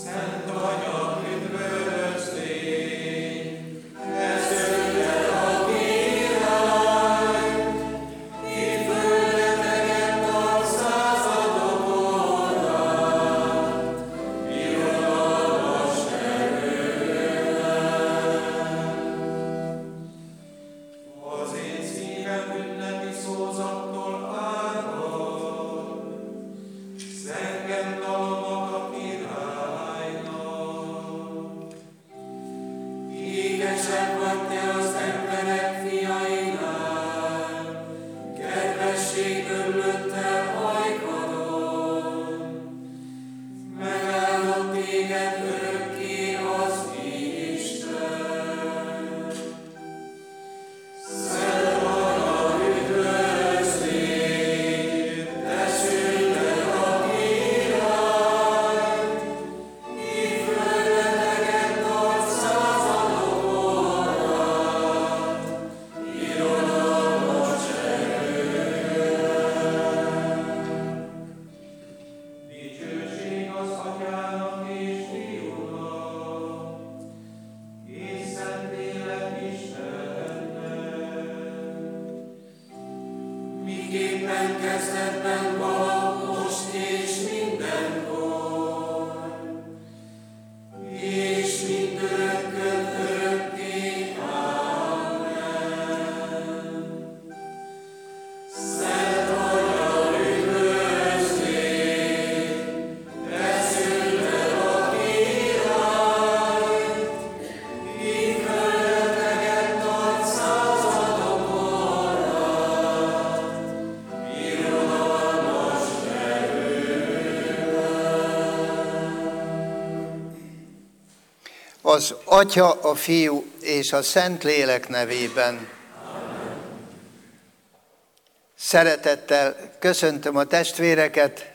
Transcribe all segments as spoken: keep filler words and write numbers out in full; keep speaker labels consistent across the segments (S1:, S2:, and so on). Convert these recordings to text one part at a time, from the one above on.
S1: Az Atya, a Fiú és a Szentlélek nevében. Amen. Szeretettel köszöntöm a testvéreket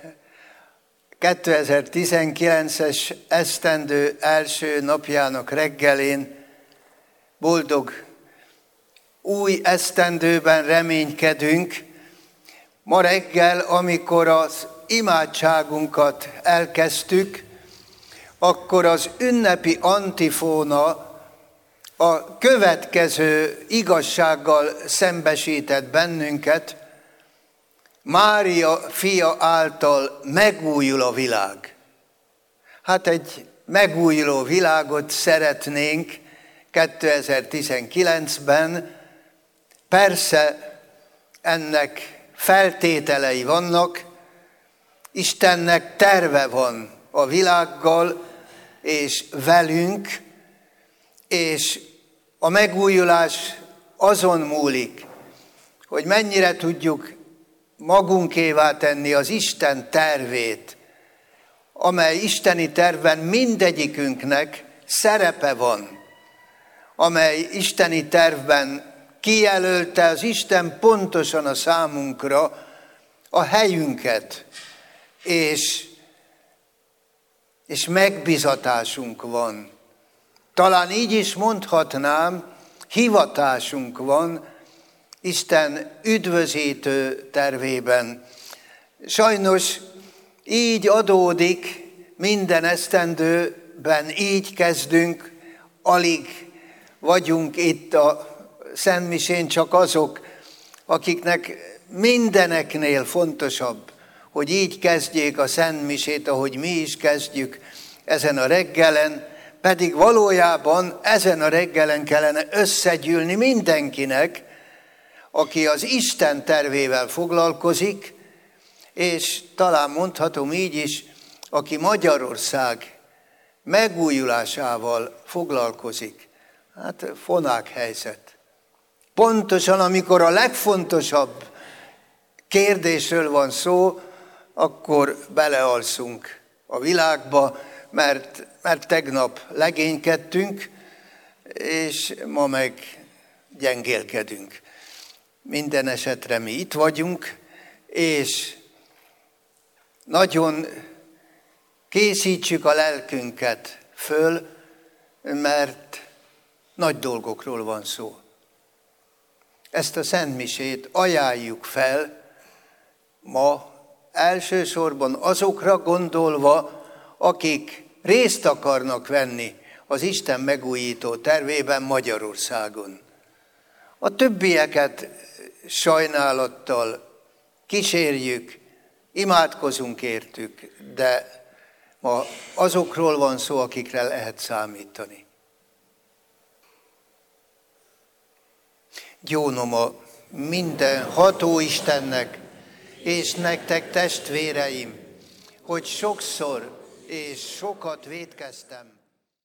S1: kétezer-tizenkilences esztendő első napjának reggelén. Boldog új esztendőben reménykedünk. Ma reggel, amikor az imádságunkat elkezdtük, akkor az ünnepi antifóna a következő igazsággal szembesített bennünket: Mária fia által megújul a világ. Hát egy megújuló világot szeretnénk kétezer-tizenkilencben. Persze ennek feltételei vannak, Istennek terve van a világgal és velünk, és a megújulás azon múlik, hogy mennyire tudjuk magunkévá tenni az Isten tervét, amely isteni tervben mindegyikünknek szerepe van, amely isteni tervben kijelölte az Isten pontosan a számunkra a helyünket, és és megbizatásunk van. Talán így is mondhatnám, hivatásunk van Isten üdvözítő tervében. Sajnos így adódik minden esztendőben, így kezdünk, alig vagyunk itt a Szentmisén, csak azok, akiknek mindeneknél fontosabb, hogy így kezdjék a Szentmisét, ahogy mi is kezdjük ezen a reggelen, pedig valójában ezen a reggelen kellene összegyűlni mindenkinek, aki az Isten tervével foglalkozik, és talán mondhatom így is, aki Magyarország megújulásával foglalkozik. Hát fonák helyzet. Pontosan amikor a legfontosabb kérdésről van szó, akkor belealszunk a világba, mert, mert tegnap legénykedtünk, és ma meg gyengélkedünk. Minden esetre mi itt vagyunk, és nagyon készítsük a lelkünket föl, mert nagy dolgokról van szó. Ezt a szentmisét ajánljuk fel ma, elsősorban azokra gondolva, akik részt akarnak venni az Isten megújító tervében Magyarországon. A többieket sajnálattal kísérjük, imádkozunk értük, de ma azokról van szó, akikre lehet számítani. Gyónom a minden ható Istennek, és nektek testvéreim, hogy sokszor és sokat vétkeztem.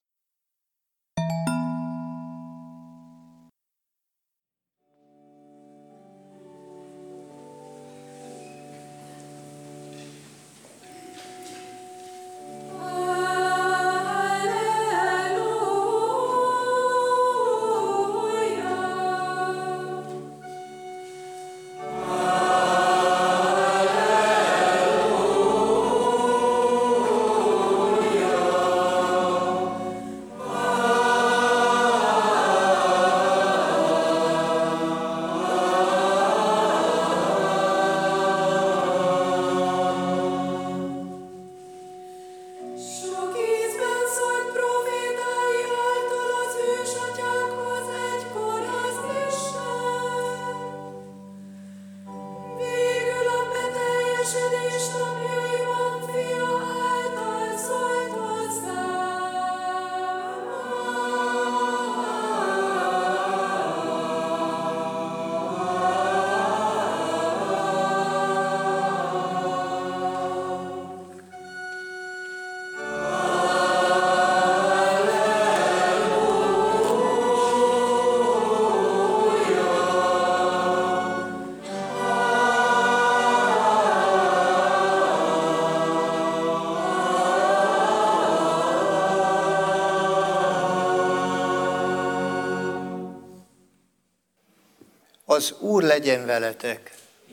S1: Az Úr legyen veletek.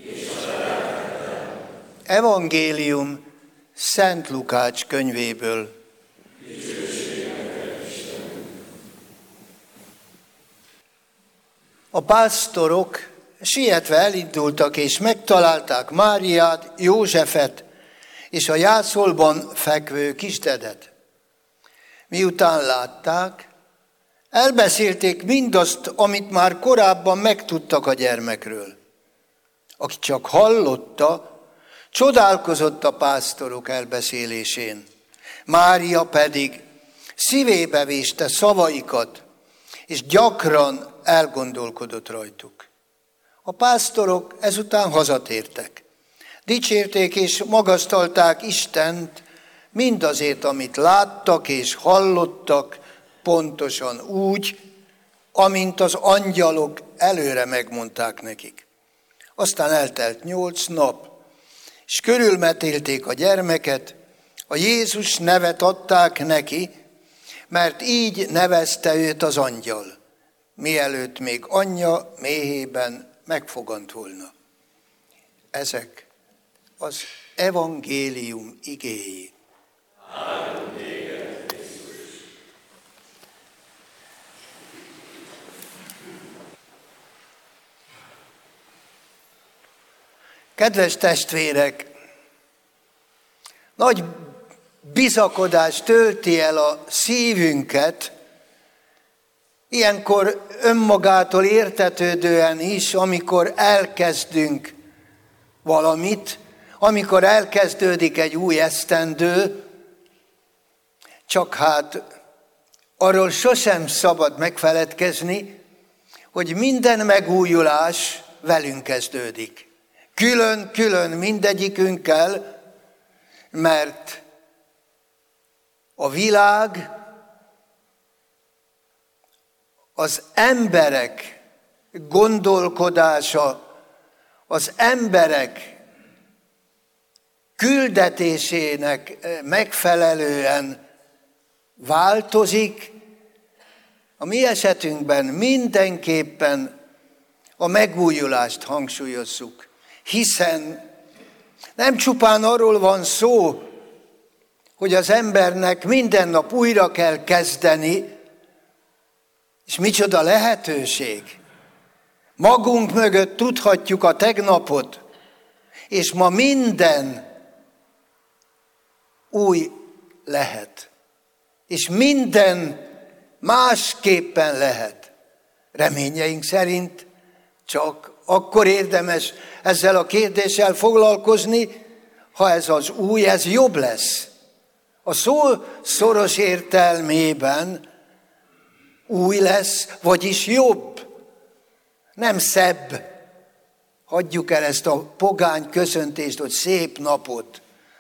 S1: Evangélium Szent Lukács könyvéből. A pásztorok sietve elindultak, és megtalálták Máriát, Józsefet és a jászolban fekvő kisdedet. Miután látták, elbeszélték mindazt, amit már korábban megtudtak a gyermekről. Aki csak hallotta, csodálkozott a pásztorok elbeszélésén. Mária pedig szívébe véste szavaikat, és gyakran elgondolkodott rajtuk. A pásztorok ezután hazatértek. Dicsérték és magasztalták Istent mindazért, amit láttak és hallottak, pontosan úgy, amint az angyalok előre megmondták nekik. Aztán eltelt nyolc nap, és körülmetélték a gyermeket, a Jézus nevet adták neki, mert így nevezte őt az angyal, mielőtt még anyja méhében megfogant volna. Ezek az evangélium igéi. Kedves testvérek, nagy bizakodás tölti el a szívünket, ilyenkor önmagától értetődően is, amikor elkezdünk valamit, amikor elkezdődik egy új esztendő, csak hát arról sosem szabad megfeledkezni, hogy minden megújulás velünk kezdődik. Külön-külön mindegyikünkkel, mert a világ, az emberek gondolkodása, az emberek küldetésének megfelelően változik. A mi esetünkben mindenképpen a megújulást hangsúlyozzuk, hiszen nem csupán arról van szó, hogy az embernek minden nap újra kell kezdeni, és micsoda lehetőség. Magunk mögött tudhatjuk a tegnapot, és ma minden új lehet. És minden másképpen lehet. Reményeink szerint csak akkor érdemes ezzel a kérdéssel foglalkozni, ha ez az új, ez jobb lesz. A szó szoros értelmében új lesz, vagyis jobb, nem szebb. Hagyjuk el ezt a pogány köszöntést, hogy szép napot.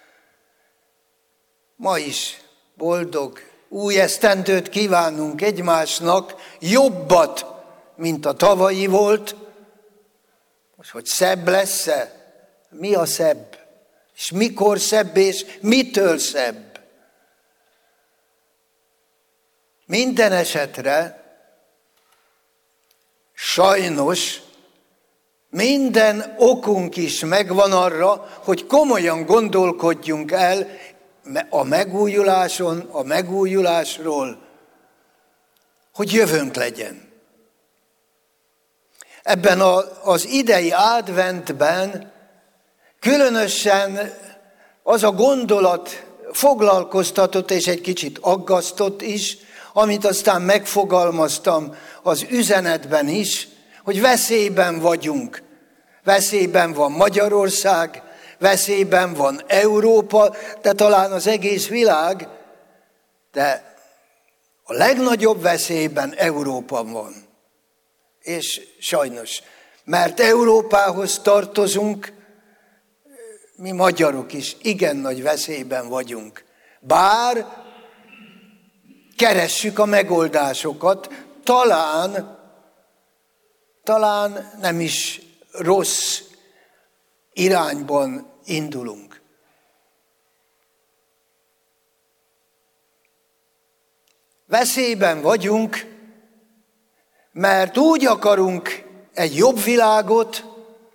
S1: Ma is boldog új esztendőt kívánunk egymásnak, jobbat, mint a tavalyi volt. Most, hogy szebb lesz-e? Mi a szebb? És mikor szebb, és mitől szebb? Minden esetre sajnos minden okunk is megvan arra, hogy komolyan gondolkodjunk el a megújuláson, a megújulásról, hogy jövőnk legyen. Ebben a, az idei adventben különösen az a gondolat foglalkoztatott és egy kicsit aggasztott is, amit aztán megfogalmaztam az üzenetben is, hogy veszélyben vagyunk. Veszélyben van Magyarország, veszélyben van Európa, de talán az egész világ, de a legnagyobb veszélyben Európa van. És sajnos, mert Európához tartozunk, mi magyarok is igen nagy veszélyben vagyunk. Bár keressük a megoldásokat, talán, talán nem is rossz irányban indulunk. Veszélyben vagyunk, mert úgy akarunk egy jobb világot,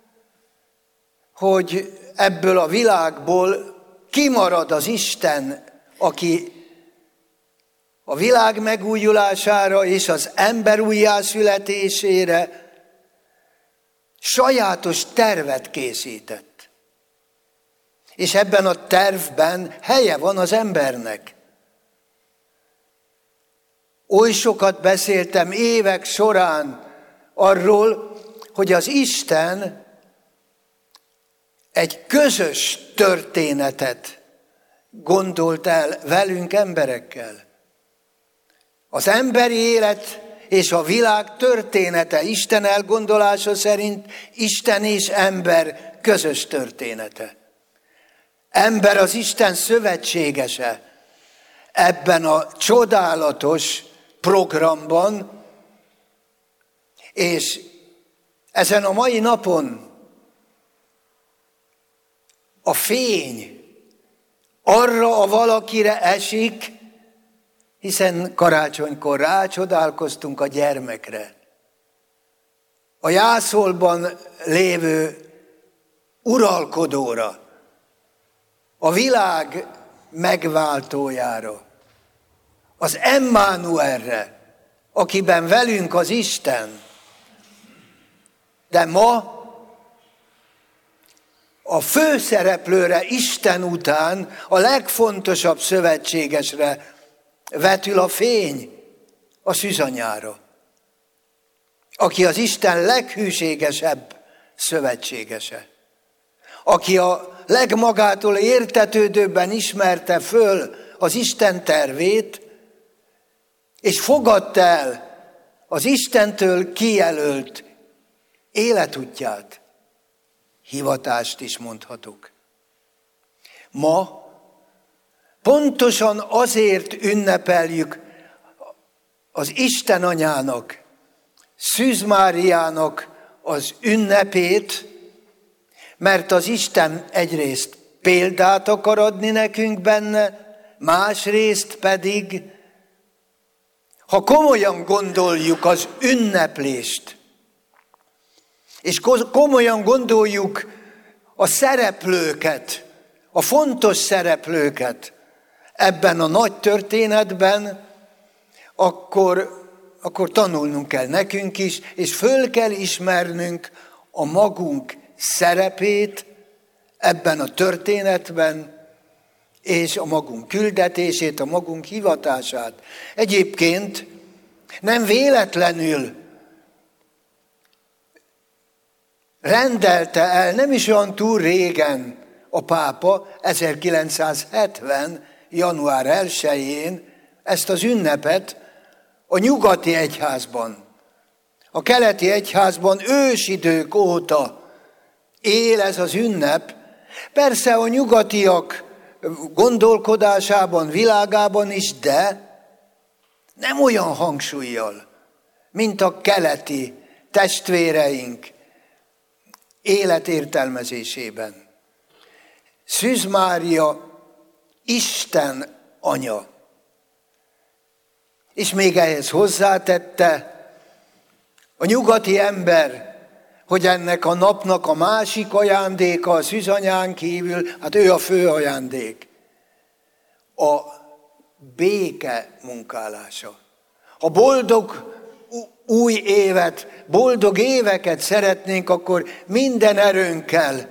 S1: hogy ebből a világból kimarad az Isten, aki a világ megújulására és az ember újjászületésére sajátos tervet készített. És ebben a tervben helye van az embernek. Oly sokat beszéltem évek során arról, hogy az Isten egy közös történetet gondolt el velünk emberekkel. Az emberi élet és a világ története Isten elgondolása szerint Isten és ember közös története. Ember az Isten szövetségese ebben a csodálatos programban, és ezen a mai napon a fény arra a valakire esik, hiszen karácsonykor rácsodálkoztunk a gyermekre. A jászolban lévő uralkodóra, a világ megváltójára, az Emmanuelre, akiben velünk az Isten. De ma a főszereplőre, Isten után a legfontosabb szövetségesre vetül a fény, a szűzanyára, aki az Isten leghűségesebb szövetségese, aki a legmagától értetődőbben ismerte föl az Isten tervét, és fogadta el az Istentől kijelölt életútját, hivatást is mondhatok. Ma pontosan azért ünnepeljük az Isten anyának, Szűz Máriának az ünnepét, mert az Isten egyrészt példát akar adni nekünk benne, másrészt pedig, ha komolyan gondoljuk az ünneplést, és komolyan gondoljuk a szereplőket, a fontos szereplőket ebben a nagy történetben, akkor, akkor tanulnunk kell nekünk is, és föl kell ismernünk a magunk szerepét ebben a történetben, és a magunk küldetését, a magunk hivatását. Egyébként nem véletlenül rendelte el, nem is olyan túl régen a pápa, ezerkilencszázhetven. január elsején ezt az ünnepet a nyugati egyházban. A keleti egyházban ősidők óta él ez az ünnep. Persze a nyugatiak gondolkodásában, világában is, de nem olyan hangsúllyal, mint a keleti testvéreink életértelmezésében. Szűz Mária Isten anya. És még ehhez hozzátette a nyugati ember, hogy ennek a napnak a másik ajándéka a szűzanyán kívül, hát ő a fő ajándék, a béke munkálása. Ha boldog új évet, boldog éveket szeretnénk, akkor minden erőnkkel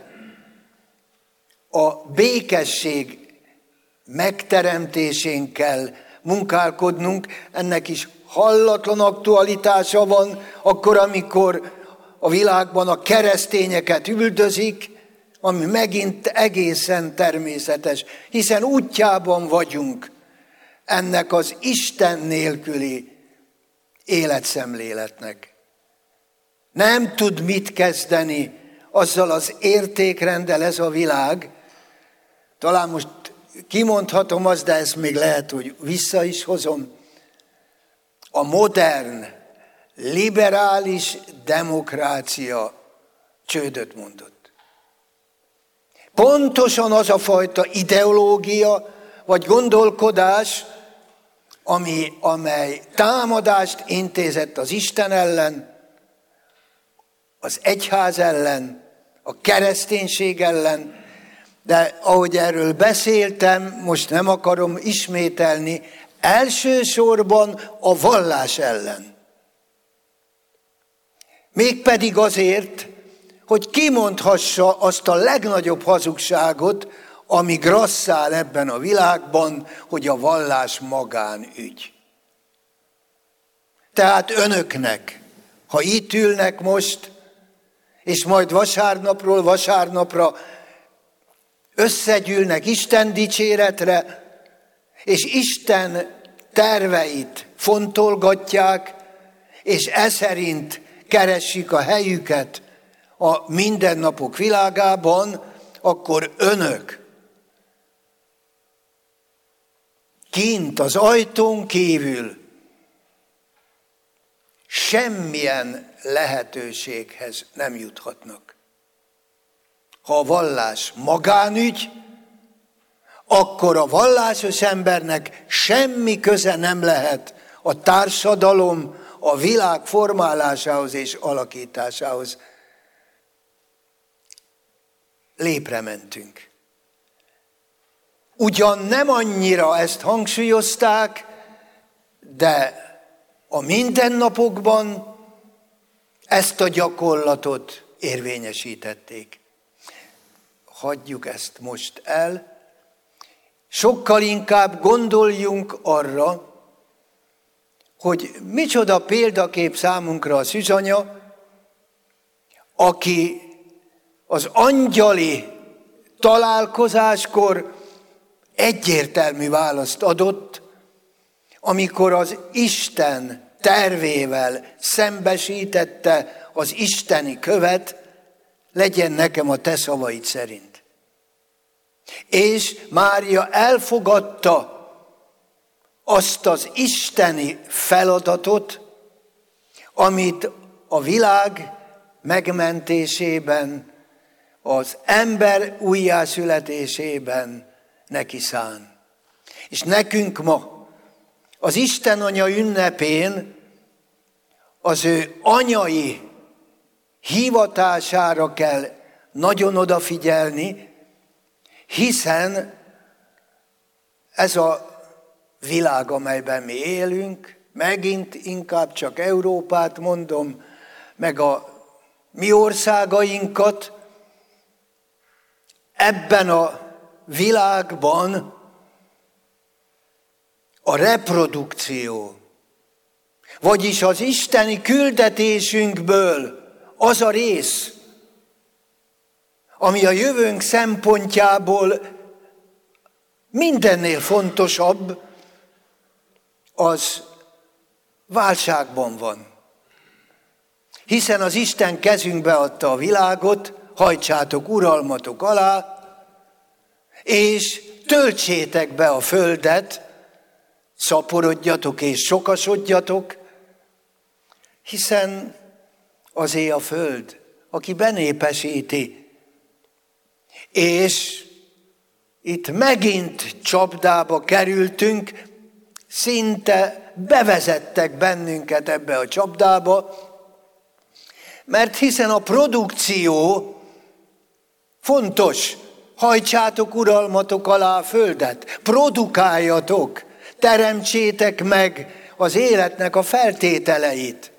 S1: a békesség megteremtésén kell munkálkodnunk. Ennek is hallatlan aktualitása van, akkor, amikor a világban a keresztényeket üldözik, ami megint egészen természetes, hiszen útjában vagyunk ennek az Isten nélküli életszemléletnek. Nem tud mit kezdeni azzal az értékrenddel ez a világ. Talán most kimondhatom azt, de ezt még lehet, hogy vissza is hozom. A modern, liberális demokrácia csődöt mondott. Pontosan az a fajta ideológia vagy gondolkodás, ami, amely támadást intézett az Isten ellen, az egyház ellen, a kereszténység ellen, de ahogy erről beszéltem, most nem akarom ismételni, elsősorban a vallás ellen. Mégpedig azért, hogy kimondhassa azt a legnagyobb hazugságot, ami grasszál ebben a világban, hogy a vallás magánügy. Tehát önöknek, ha itt ülnek most, és majd vasárnapról vasárnapra összegyűlnek Isten dicséretre, és Isten terveit fontolgatják, és e szerint keresik a helyüket a mindennapok világában, akkor önök kint az ajtón kívül semmilyen lehetőséghez nem juthatnak. Ha a vallás magánügy, akkor a vallásos embernek semmi köze nem lehet a társadalom, a világ formálásához és alakításához. Lépre mentünk. Ugyan nem annyira ezt hangsúlyozták, de a mindennapokban ezt a gyakorlatot érvényesítették. Hagyjuk ezt most el. Sokkal inkább gondoljunk arra, hogy micsoda példakép számunkra a szűzanya, aki az angyali találkozáskor egyértelmű választ adott, amikor az Isten tervével szembesítette az isteni követ, legyen nekem a te szavaid szerint. És Mária elfogadta azt az isteni feladatot, amit a világ megmentésében, az ember újjászületésében neki szán. És nekünk ma az Isten Anya ünnepén az ő anyai hivatására kell nagyon odafigyelni, hiszen ez a világ, amelyben mi élünk, megint inkább csak Európát mondom, meg a mi országainkat, ebben a világban a reprodukció, vagyis az isteni küldetésünkből az a rész, ami a jövőnk szempontjából mindennél fontosabb, az válságban van. Hiszen az Isten kezünkbe adta a világot, hajtsátok uralmatok alá, és töltsétek be a földet, szaporodjatok és sokasodjatok, hiszen azé a föld, aki benépesíti. És itt megint csapdába kerültünk, szinte bevezettek bennünket ebbe a csapdába, mert hiszen a produkció fontos, hajtsátok uralmatok alá a földet, produkáljatok, teremtsétek meg az életnek a feltételeit.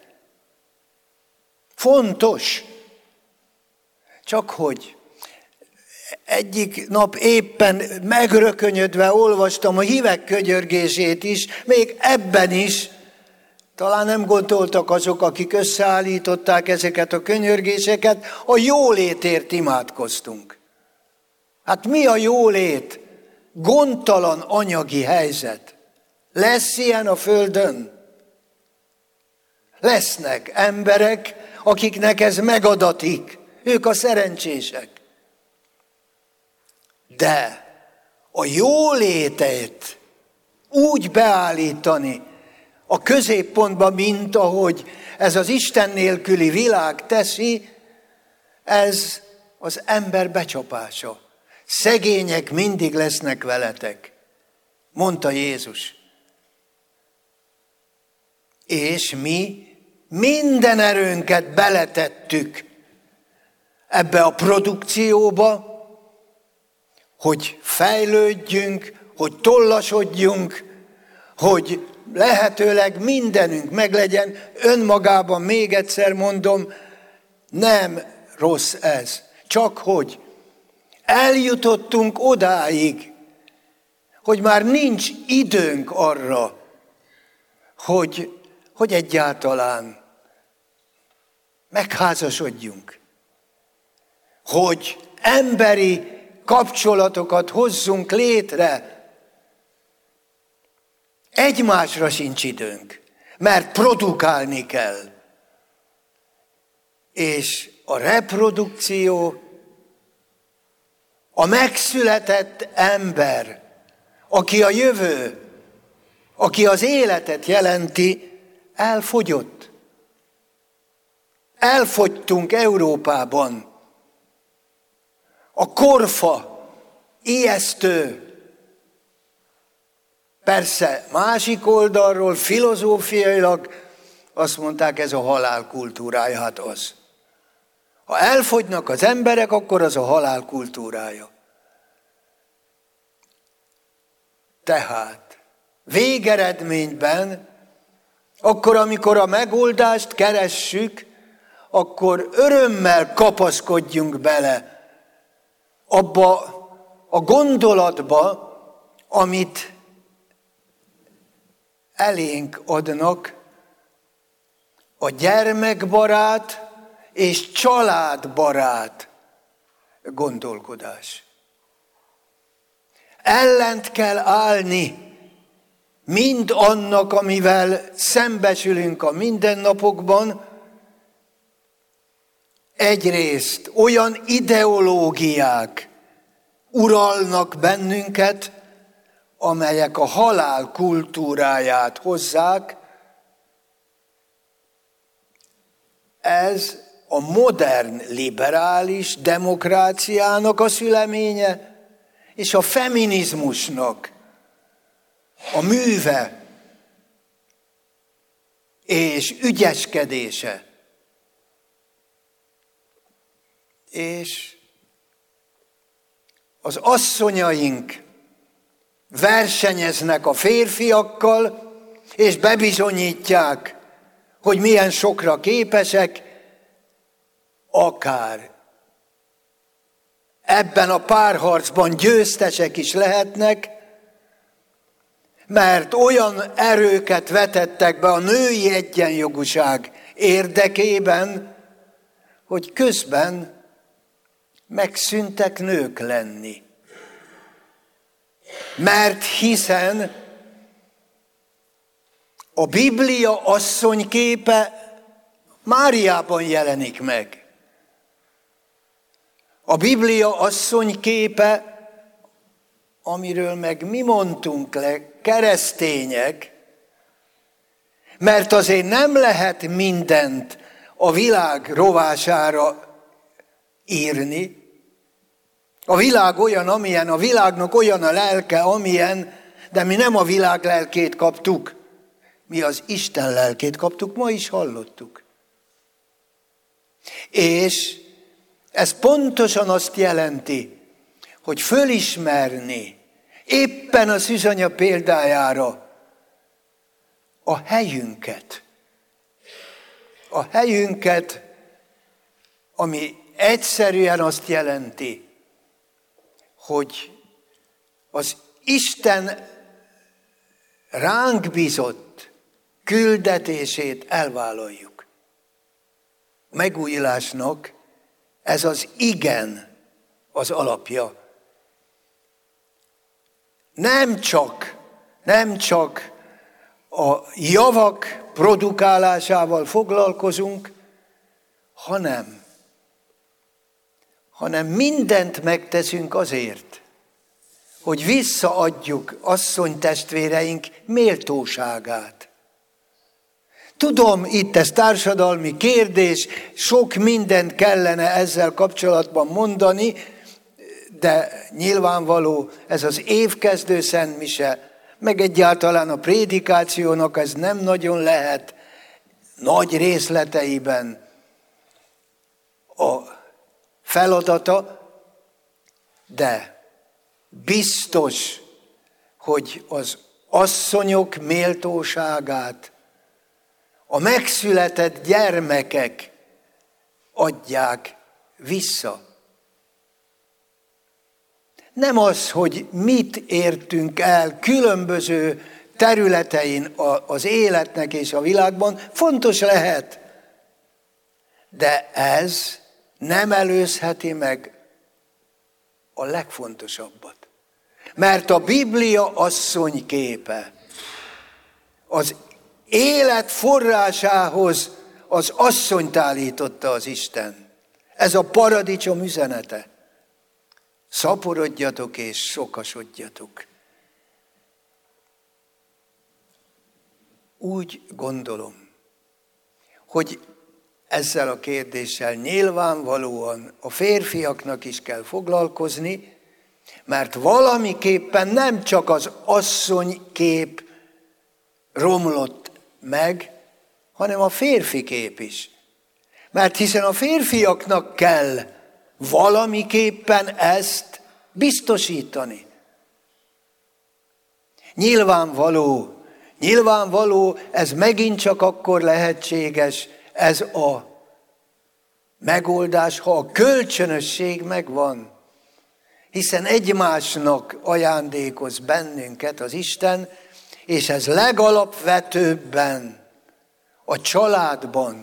S1: Fontos. Csak hogy egyik nap éppen megrökönyödve olvastam a hívek könyörgését is, még ebben is, talán nem gondoltak azok, akik összeállították ezeket a könyörgéseket, a jólétért imádkoztunk. Hát mi a jólét? Gondtalan anyagi helyzet. Lesz ilyen a földön? Lesznek emberek, akiknek ez megadatik. Ők a szerencsések. De a jólétet úgy beállítani a középpontba, mint ahogy ez az Isten nélküli világ teszi, ez az ember becsapása. Szegények mindig lesznek veletek, mondta Jézus. És mi minden erőnket beletettük ebbe a produkcióba, hogy fejlődjünk, hogy tollasodjunk, hogy lehetőleg mindenünk meglegyen. Önmagában, még egyszer mondom, nem rossz ez. Csak hogy eljutottunk odáig, hogy már nincs időnk arra, hogy, hogy egyáltalán megházasodjunk, hogy emberi kapcsolatokat hozzunk létre. Egymásra sincs időnk, mert produkálni kell. És a reprodukció, a megszületett ember, aki a jövő, aki az életet jelenti, elfogyott. Elfogytunk Európában. A korfa ijesztő. Persze másik oldalról, filozófiailag azt mondták, ez a halál kultúrája, hát az. Ha elfogynak az emberek, akkor az a halál kultúrája. Tehát végeredményben, akkor, amikor a megoldást keressük, akkor örömmel kapaszkodjunk bele abba a gondolatba, amit elénk adnak, a gyermekbarát és családbarát gondolkodás. Ellent kell állni mind annak, amivel szembesülünk a mindennapokban. Egyrészt olyan ideológiák uralnak bennünket, amelyek a halál kultúráját hozzák. Ez a modern liberális demokráciának a szüleménye, és a feminizmusnak a műve és ügyeskedése. És az asszonyaink versenyeznek a férfiakkal, és bebizonyítják, hogy milyen sokra képesek, akár ebben a párharcban győztesek is lehetnek, mert olyan erőket vetettek be a női egyenjogúság érdekében, hogy közben megszűntek nők lenni. Mert hiszen a Biblia asszonyképe Máriában jelenik meg. A Biblia asszonyképe, amiről meg mi mondtunk le, keresztények, mert azért nem lehet mindent a világ rovására írni. A világ olyan, amilyen, a világnak olyan a lelke, amilyen, de mi nem a világ lelkét kaptuk. Mi az Isten lelkét kaptuk, ma is hallottuk. És ez pontosan azt jelenti, hogy fölismerni éppen a szűzanya példájára a helyünket. A helyünket, ami egyszerűen azt jelenti, hogy az Isten ránk bízott küldetését elvállaljuk. A megújulásnak ez az igen az alapja. Nem csak, nem csak a javak produkálásával foglalkozunk, hanem, hanem mindent megteszünk azért, hogy visszaadjuk asszonytestvéreink méltóságát. Tudom, itt ez társadalmi kérdés, sok mindent kellene ezzel kapcsolatban mondani, de nyilvánvaló, ez az évkezdő szentmise, meg egyáltalán a prédikációnak ez nem nagyon lehet nagy részleteiben a feladata, de biztos, hogy az asszonyok méltóságát a megszületett gyermekek adják vissza. Nem az, hogy mit értünk el különböző területein az életnek és a világban, fontos lehet, de ez nem előzheti meg a legfontosabbat. Mert a Biblia asszonyképe az élet forrásához az asszonyt állította az Isten. Ez a paradicsom üzenete. Szaporodjatok és sokasodjatok. Úgy gondolom, hogy ezzel a kérdéssel nyilvánvalóan a férfiaknak is kell foglalkozni, mert valamiképpen nem csak az asszonykép romlott meg, hanem a férfi kép is. Mert hiszen a férfiaknak kell valamiképpen ezt biztosítani. Nyilvánvaló, nyilvánvaló, ez megint csak akkor lehetséges, ez a megoldás, ha a kölcsönösség megvan. Hiszen egymásnak ajándékoz bennünket az Isten, és ez legalapvetőbben a családban,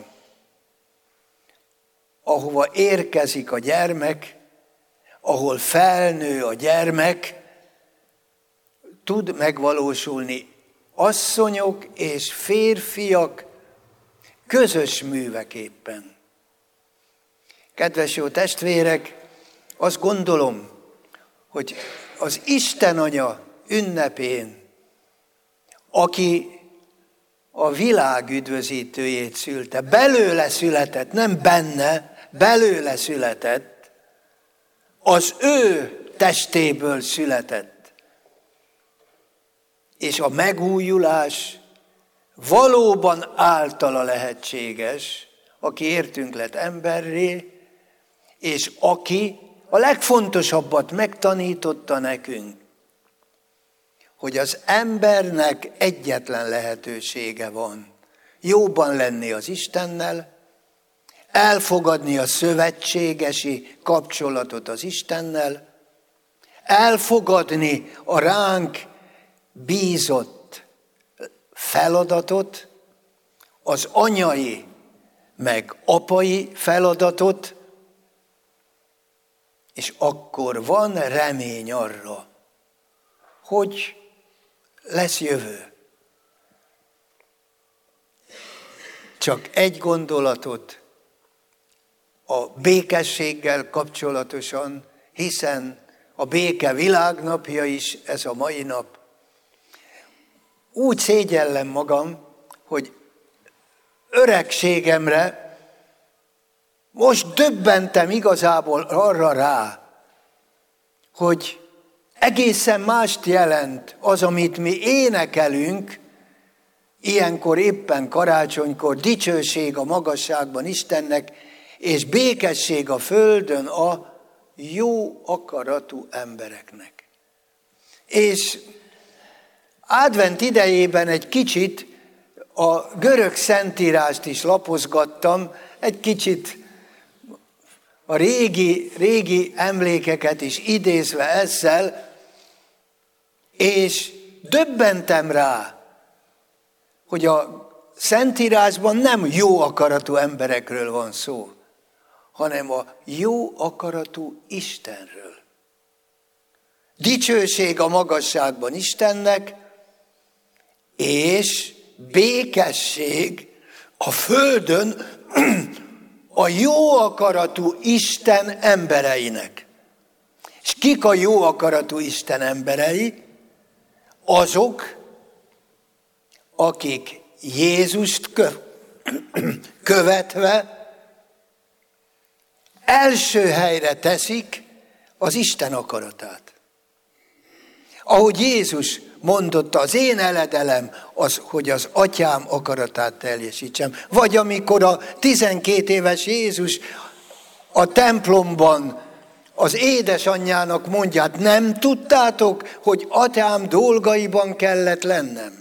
S1: ahova érkezik a gyermek, ahol felnő a gyermek, tud megvalósulni asszonyok és férfiak közös műveképpen. Kedves jó testvérek, azt gondolom, hogy az Isten Anya ünnepén, aki a világ üdvözítőjét szülte, belőle született, nem benne, belőle született, az ő testéből született. És a megújulás valóban általa lehetséges, aki értünk lett emberré, és aki a legfontosabbat megtanította nekünk, hogy az embernek egyetlen lehetősége van. Jóban lenni az Istennel, elfogadni a szövetségesi kapcsolatot az Istennel, elfogadni a ránk bízott feladatot, az anyai meg apai feladatot, és akkor van remény arra, hogy lesz jövő. Csak egy gondolatot a békességgel kapcsolatosan, hiszen a béke világnapja is ez a mai nap. Úgy szégyellem magam, hogy öregségemre most döbbentem igazából arra rá, hogy egészen mást jelent az, amit mi énekelünk, ilyenkor éppen karácsonykor, dicsőség a magasságban Istennek, és békesség a földön a jó akaratú embereknek. És advent idejében egy kicsit a görög szentírást is lapozgattam, egy kicsit a régi, régi emlékeket is idézve ezzel, és döbbentem rá, hogy a Szentírásban nem jó akaratú emberekről van szó, hanem a jó akaratú Istenről. Dicsőség a magasságban Istennek, és békesség a földön a jó akaratú Isten embereinek. És kik a jó akaratú Isten emberei? Azok, akik Jézust követve első helyre teszik az Isten akaratát. Ahogy Jézus mondotta, az én eledelem az, hogy az atyám akaratát teljesítsem. Vagy amikor a tizenkét éves Jézus a templomban az édesanyjának mondja, hát nem tudtátok, hogy atyám dolgaiban kellett lennem.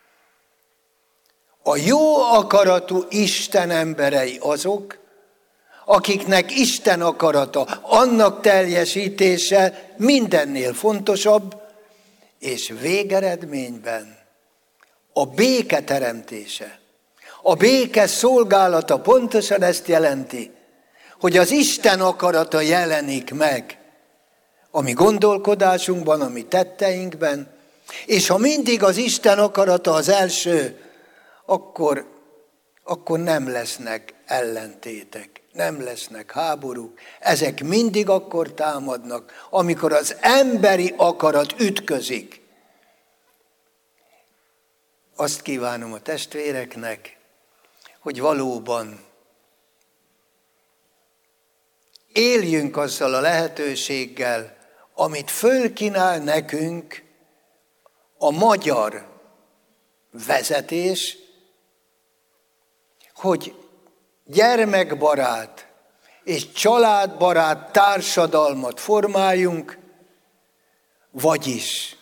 S1: A jó akaratú Isten emberei azok, akiknek Isten akarata, annak teljesítése mindennél fontosabb, és végeredményben a béke teremtése, a béke szolgálata pontosan ezt jelenti, hogy az Isten akarata jelenik meg a mi gondolkodásunkban, a mi tetteinkben, és ha mindig az Isten akarata az első, akkor, akkor nem lesznek ellentétek, nem lesznek háborúk. Ezek mindig akkor támadnak, amikor az emberi akarat ütközik. Azt kívánom a testvéreknek, hogy valóban éljünk azzal a lehetőséggel, amit fölkínál nekünk a magyar vezetés, hogy gyermekbarát és családbarát társadalmat formáljunk, vagyis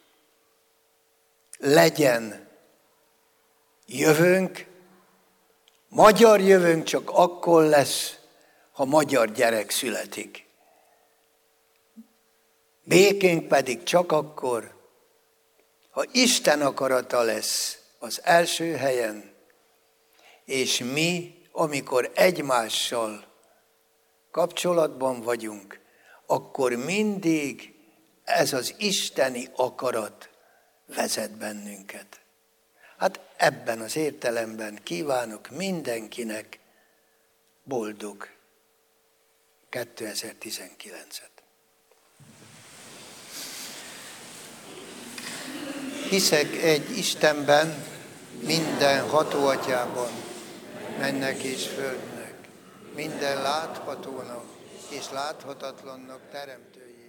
S1: legyen jövőnk, magyar jövőnk csak akkor lesz, ha magyar gyerek születik. Békénk pedig csak akkor, ha Isten akarata lesz az első helyen, és mi, amikor egymással kapcsolatban vagyunk, akkor mindig ez az isteni akarat vezet bennünket. Hát ebben az értelemben kívánok mindenkinek boldog kétezer-tizenkilencet. Hiszek egy Istenben, minden hatóatyában, mennek és földnek, minden láthatónak és láthatatlannak teremtőjében.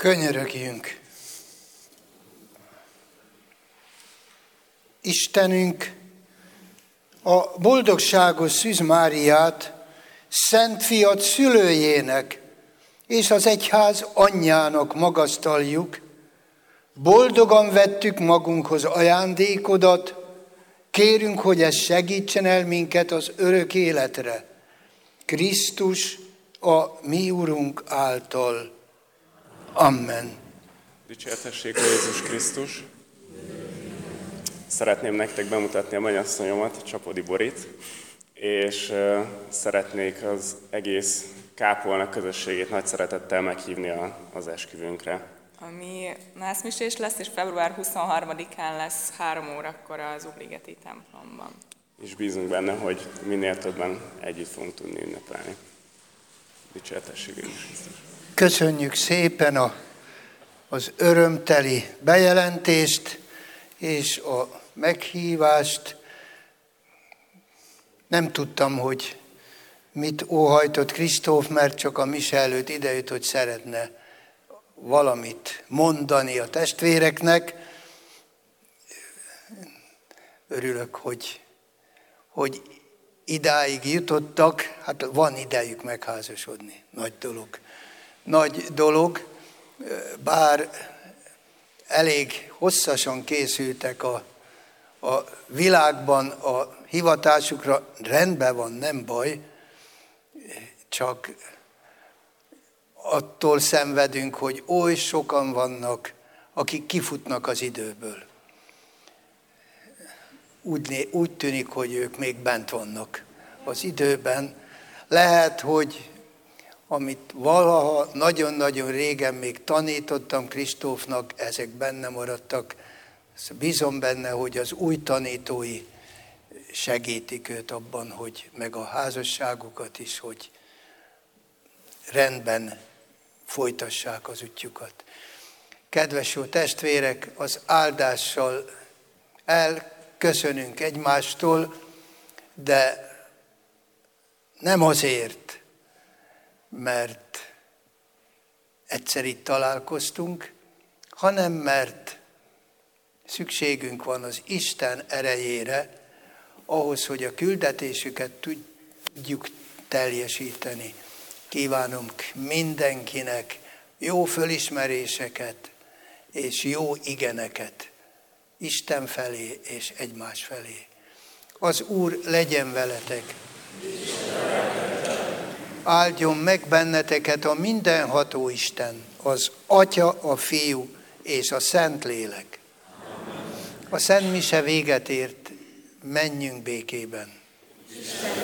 S1: Könyörögjünk. Istenünk, a boldogságos Szűz Máriát, Szent Fiat szülőjének és az egyház anyjának magasztaljuk, boldogan vettük magunkhoz ajándékodat, kérünk, hogy ez segítsen el minket az örök életre. Krisztus, a mi Urunk által. Amen.
S2: Dicsértessék a Jézus Krisztus! Szeretném nektek bemutatni a mennyasszonyomat, Csapodi Borit, és uh, szeretnék az egész Kápolna közösségét nagy szeretettel meghívni a, az esküvőnkre.
S3: Ami nászmisés lesz, és február huszonharmadikán lesz három órakor az Ugligeti templomban.
S2: És bízunk benne, hogy minél többen együtt fogunk tudni ünnepelni. Dicsértessék Jézus Krisztus!
S1: Köszönjük szépen a, az örömteli bejelentést és a meghívást. Nem tudtam, hogy mit óhajtott Kristóf, mert csak a mise előtt idejött, hogy szeretne valamit mondani a testvéreknek. Örülök, hogy, hogy idáig jutottak. Hát van idejük megházasodni. Nagy dolog. Nagy dolog, bár elég hosszasan készültek a, a világban a hivatásukra, rendben van, nem baj, csak attól szenvedünk, hogy oly sokan vannak, akik kifutnak az időből. Úgy, úgy tűnik, hogy ők még bent vannak az időben. Lehet, hogy amit valaha nagyon-nagyon régen még tanítottam Kristófnak, ezek benne maradtak. Bízom benne, hogy az új tanítói segítik őt abban, hogy meg a házasságukat is, hogy rendben folytassák az útjukat. Kedves jó testvérek, az áldással elköszönünk egymástól, de nem azért, mert egyszer itt találkoztunk, hanem mert szükségünk van az Isten erejére, ahhoz, hogy a küldetésüket tudjuk teljesíteni. Kívánom mindenkinek jó fölismeréseket és jó igeneket Isten felé és egymás felé. Az Úr legyen veletek! Áldjon meg benneteket a mindenható Isten, az Atya, a Fiú és a Szentlélek. A Szent Mise véget ért, menjünk békében.